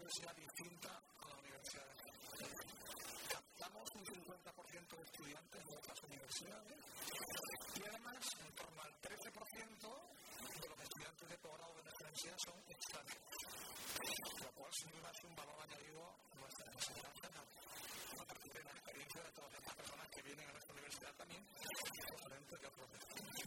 sea distinta a la universidad. Captamos un 50% de estudiantes de otras universidades y además en torno al 13% de los estudiantes de posgrado de nuestra universidad son extranjeros, lo cual sin duda es un valor añadido a nuestras enseñanzas a partir de la experiencia de todas estas personas que vienen a nuestra universidad también procedentes de otros